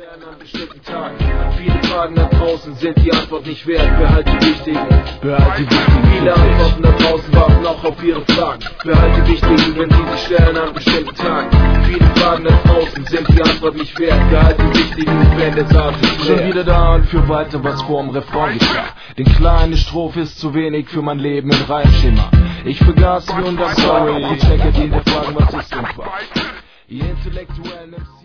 stellen an bestimmten Tagen. Viele Fragen da draußen sind die Antwort nicht wert. Behalt die wichtigen, behalt die wichtigen. Viele Antworten da draußen warten auch auf ihre Fragen. Behalt die wichtigen, wenn sie sich stellen an bestimmten Tagen. Viele Fragen da draußen sind die Antwort nicht wert. Behalt die wichtigen, wenn der Saal sich schon wieder da und für weiter, was vorm Refrain geschah. Den kleine Strophe ist zu wenig für mein Leben im Reimschema. Ich vergaß wie und I'm sorry. Ich checke die Fragen, was ist denn Quatsch? Ihr Intellektuellen